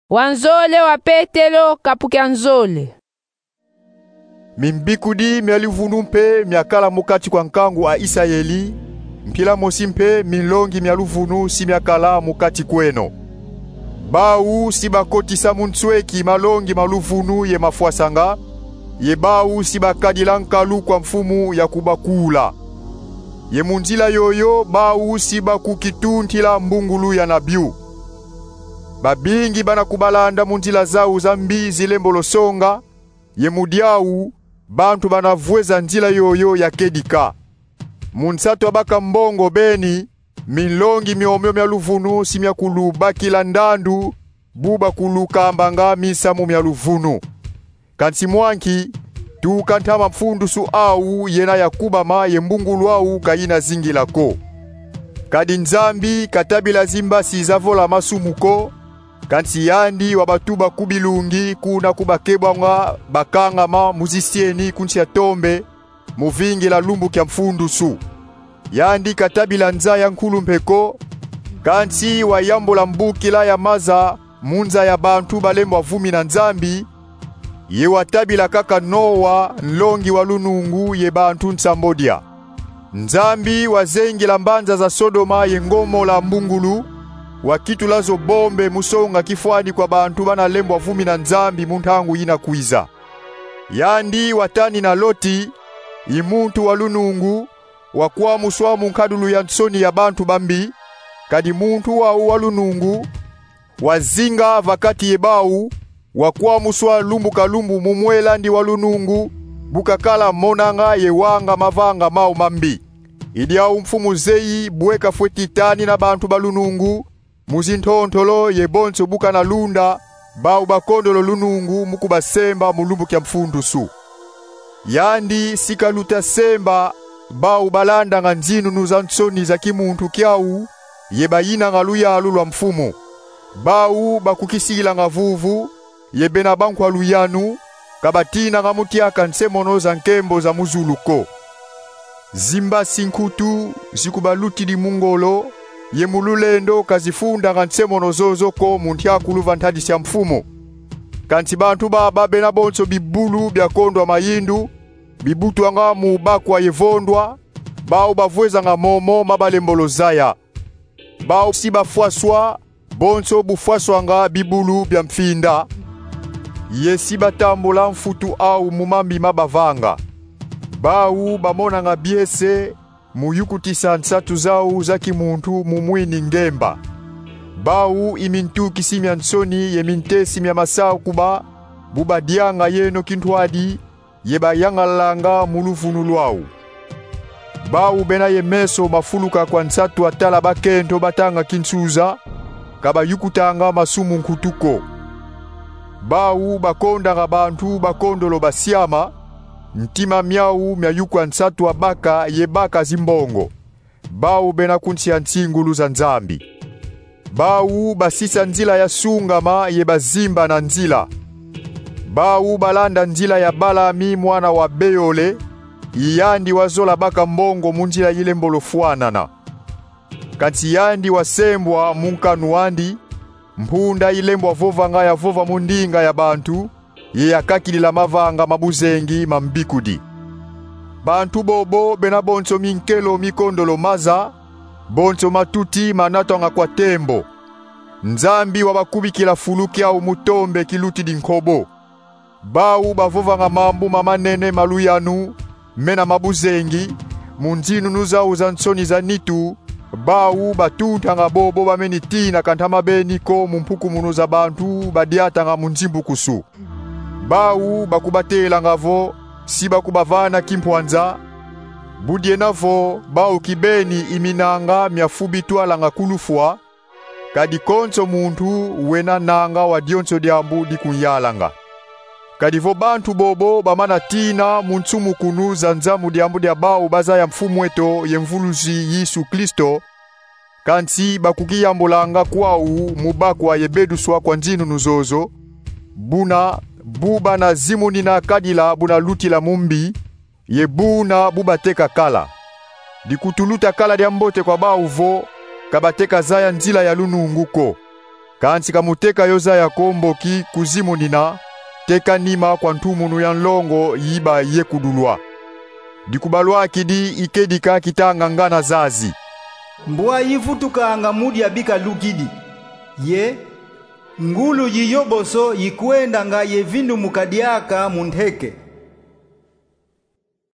Wanzole wa Petelo kapukia nzole. Mimbikudi myalivunu mpe myakala mukati kwa nkangu a Israeli. Mpila mosi mpe milongi myaluvunu si myakala mukati kweno. Bau si bakotisa muntsweki malongi maluvunu ye mafuasanga. Ye bau si bakadila nkalu kwa mfumu ya kubakula. Ye munzila yoyo bau si bakukituntila mbungulu ya nabiu. Babingi bana kubalanda munzila zao zambi zilembolosonga. Ye mudiau bantu banavweza nzila yoyo ya kedika. Munsato abaka mbongo beni milongi myomyo myaluvunu si myakuluba kila ndandu buba kuluka ambanga misamu myaluvunu. Kansi mwanki tu kantama mfundusu au yena yakubama ye mbungulu au kaina zingilako. Kadi nzambi katabila zimba si zavola masumuko. Kansi yandi wabatuba kubilungi kuna kubakebwa bakanga ma muzisieni kunsi ya tombe muvingi la lumbu kya mfundusu. Yandi katabila nzaya nkulu mpeko. Kansi wa yambo la mbuki la ya maza munza ya bantu balembo vumi na nzambi. Ye watabila kaka Noa nlongi walunungu ye bantu nsambodia. Nzambi wazengi la mbanza za Sodoma ye ngomo la mbungulu. Wakitu lazo bombe musonga kifuani kwa bantu bana lembo vumi na nzambi muntangu ina kuiza. Yandi watani na Loti imuntu walunungu wakwa muswa munkadulu ya nsoni ya bantu bambi. Kadi muntu wa walunungu wazinga vakati yebau wakwa muswa lumbu kalumbu mumwela ndi walunungu bukakala monanga yewanga mavanga mau mambi. Idia mfumu zeyi buweka fwetitani na bantu balunungu muzintontolo yebonso buka na lunda bau bakondolo lunungu mukubasemba mulumbu kya mfundusu. Yandi sikaluta semba bau balanda nga nzinu nuza nsoni za kimuntu kyau yebayina nga luyalu lwa mfumu. Bau bakukisila nga vuvu yebena bankwa luyanu kabatina nga mutiaka nsemono za nkembo za muzuluko. Zimba sinkutu zikubaluti di mungolo ye mululendo kazifunda nga nsemono zozo ko muntiakulu vantadisi ya mfumu. Kanti bantu baba bena bonso bibulu byakondwa mayindu bibutu anga mubakwa yevondwa bau bavweza nga momo mabalembolo zaya. Bau si bafuaswa bonso bufuaswa nga bibulu bya mfinda. Yesi batambola mfutu au mumambi mabavanga. Bau bamona nga biese muyukutisa nsatu zao za kimuntu mumwini ngemba. Bau imintu kisimya nsoni yeminte simya masao kuba buba dianga yeno kintwadi yeba yangalanga muluvunu lwao. Bau bena yemeso mafuluka kwa nsatu atala bakento batanga kinsuza kaba yukutanga masumu nkutuko. Bau bakonda nga bantu bakondolo basiama ntima miau myayukwa nsatu abaka yebaka zimbongo. Bau bena kunsi ya ntsingulu za nzambi. Bau basisa nzila ya sungama yebazimba na nzila. Bau balanda nzila ya Balami mwana wa Beole yandi wazola baka mbongo munjila yile mbolofuanana. Kanti yandi wasembwa munkanuandi mpunda ilembwa vova nga ya vova mundinga ya bantu ye yakakilila mavanga mabuzengi mambikudi. Bantu bobo bena bonso minkelo mikondolo maza bonso matuti manatonga kwa tembo. Nzambi wabakubikila fuluki au mutombe kiluti dinkobo. Bau bavova nga mambu mamanene maluyanu mena mabuzengi munzinu nuzau za nsoni za nitu. Bau batunta nga bobo bamenitina kantama beniko mumpuku munuza bantu badiata nga munzimbu kusu. Bau bakubatela ngavo si bakubavana kimpwanza. Budie navo bau kibeni iminanga myafubitwala nga kulufwa. Kadi konso muntu wena nanga wa dionso diambu di kunyalanga. Kadivo bantu bobo bamana tina muntsumu kunuza nzamu diambu dia bau baza ya mfumweto ye mvuluzi Yesu Kristo. Kansi bakukiyambulanga kwau mubakwa yebeduswa kwa nzinu nuzozo. Buna buba na zimuni na kadila buna luti la mumbi yebuna buba teka kala. Dikutuluta kala dia mbote kwa bauvo kabateka zaya nzila ya lununguko. kansi kamuteka yoza ya komboki kuzimu nina, teka nima kwa ntumunu ya nlongo yiba ye kudulwa. Dikubalwa akidi ikedika kitanga ngana zazi. Mbwa yifutukanga mudi abika lukidi. Ye, ngulu yiyoboso yikwenda nga yevindu mukadiaka muntheke.